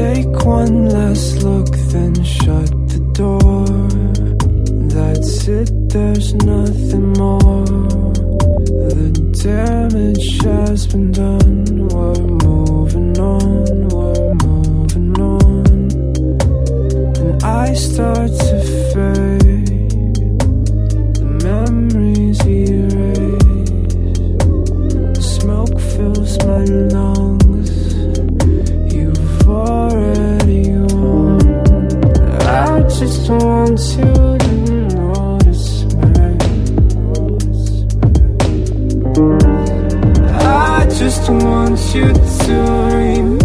Take one last look, then shut the door. That's it, there's nothing more. The damage has been done. We're moving on, we're moving on. And I start to fade, the memories erase. The smoke fills my lungs, you've already won. I just want you to notice me. I just want you to remember.